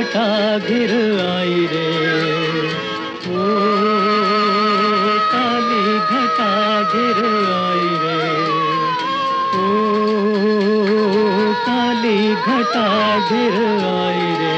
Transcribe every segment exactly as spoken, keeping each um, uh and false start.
घटा घिर आई रे, ओ काली घटा घिर आई रे, ओ काली घटा घिर आई रे।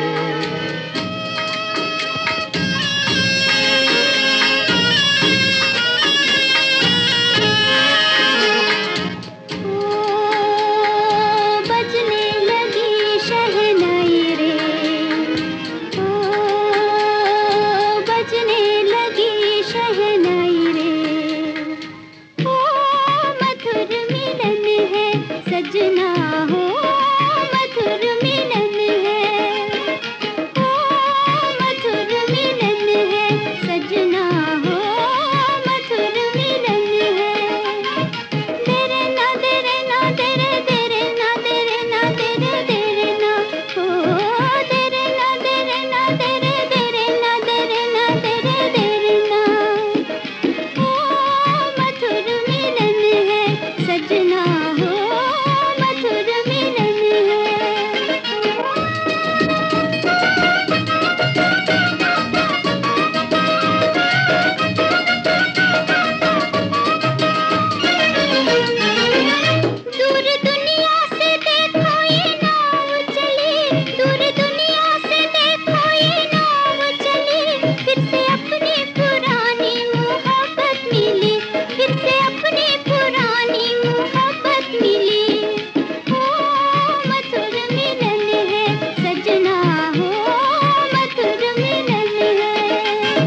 सजना हो मधुर मिलन है, ओ मधुर मिलन है, सजना हो मधुर मिलन है। तेरे ना तेरे ना तेरे तेरे ना तेरे ना तेरे तेरे ना, ओ तेरे ना तेरे ना तेरे तेरे ना तेरे ना तेरे तेरे ना, ओ मधुर मिलन है, सजना हो मधुर मिलन है। दूर दुनिया से देखो ये नाव चली, दूर दुनिया से देखो ये नाव चली, फिर से अपनी पुरानी मोहब्बत मिली, फिर से अपनी पुरानी मोहब्बत मिली। ओ मधुर मिलन है, सजना हो मधुर मिलन है।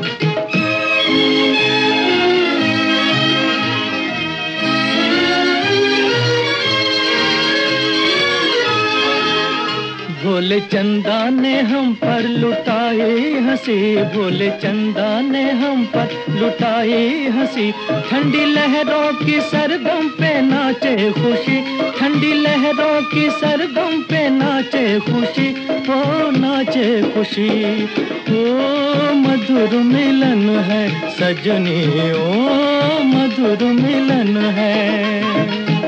भोले चंदा ने हम पर लुटाई हंसी, भोले चंदा ने हम पर लुटाई हंसी, ठंडी लहरों की सरगम पे नाचे खुशी, ठंडी लहरों की सरगम पे नाचे खुशी, ओ नाचे खुशी। ओ मधुर मिलन है सजनी, ओ मधुर मिलन है।